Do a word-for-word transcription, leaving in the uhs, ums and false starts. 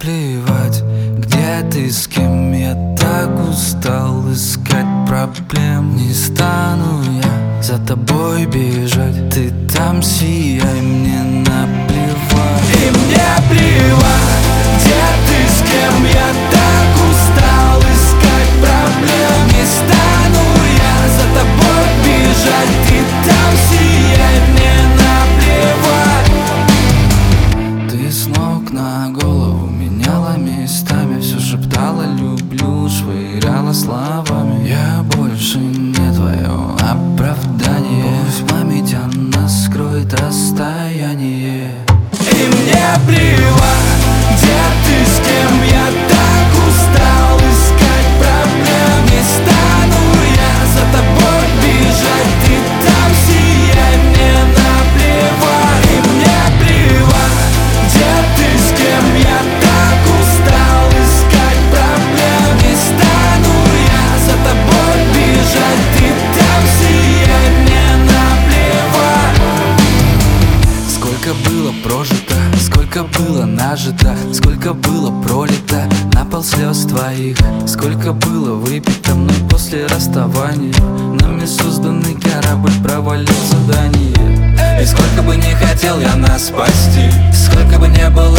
плевать, где ты, с кем. Я так устал искать проблем. Не стану я за тобой бежать. Ты там сияй, мне наплевать. И мне плевать, где ты, с кем. Я так устал искать проблем. Не стану я за тобой бежать. Ты там сияй, мне наплевать. Ты с ног на голову меняла местами. Все шептала люблю, швыряла словами. Я больше не твое оправдание. Пусть память о нас скроет расстояние. И мне плевать, где ты, с кем. Я так устал искать проблем. Не стану я за тобой бежать. Ты там сияй, мне наплевать. И мне плевать, где ты, с кем. Я так устал искать проблем. Не стану я за тобой бежать. Ты там сияй, мне наплевать. Сколько было прожито, сколько было нажито, сколько было пролито на пол слез твоих. Сколько было выпито мной после расставания. Нами созданный корабль провалил задание. И сколько бы не хотел я нас спасти, сколько бы не было